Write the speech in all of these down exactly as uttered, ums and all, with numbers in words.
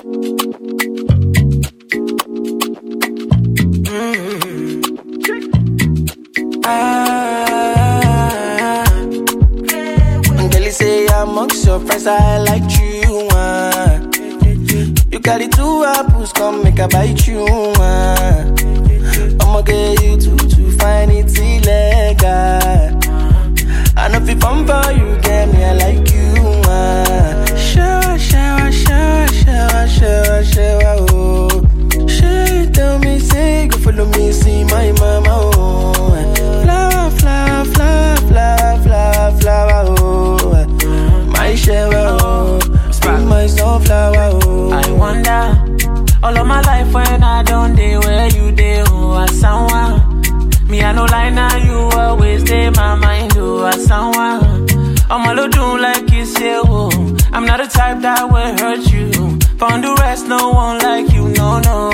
Ah, girl, you say amongst your friends I like you. Uh. You carry two apples, come make a bite you. Uh. I'ma get you two to find it illegal. I know if you fun for you, get me, I like you. Uh. Shower, shower, shower, shower, shower, shower, oh. She tell me, say, go follow me, see my mama, oh. Flower, flower, flower, flower, flower, flower, oh. My shower, oh. Spring my sunflower, oh. I wonder, all of my life when I don't day where you day, oh, I someone. Me, I no lie now, you always day my mind, oh, I someone. I'm all do like you say, oh. I'm not the type that will hurt you. Found the rest, no one like you, no, no.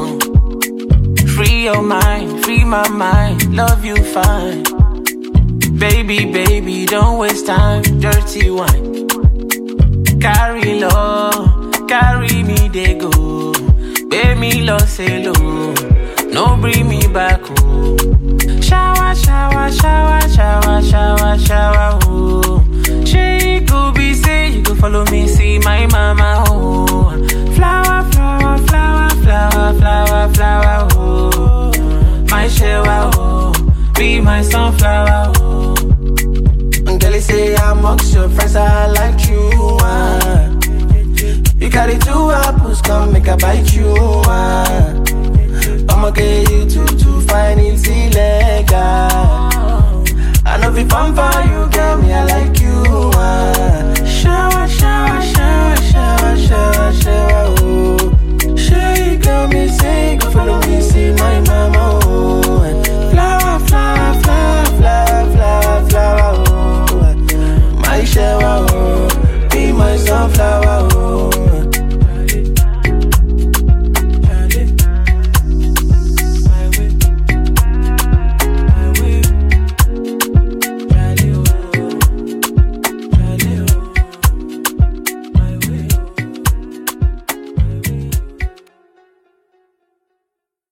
Free your mind, free my mind, love you fine. Baby, baby, don't waste time, dirty wine. Carry low, carry me, they go. Baby, love, say low, no bring me back home. Shower, shower, shower, shower, shower, shower, oh. She could be say, you could follow me, see my mama, oh. Flower, flower, flower, flower, flower, flower, oh. My shower, oh. Be my sunflower, oh. Girl, you say amongst your friends I like you, uh. You carry two apples, come make a bite you, uh. I'ma get you two to find it illegal. I know if I'm for you, girl, me, I like you, uh. Shower, shower, shower, shower, shower, shower,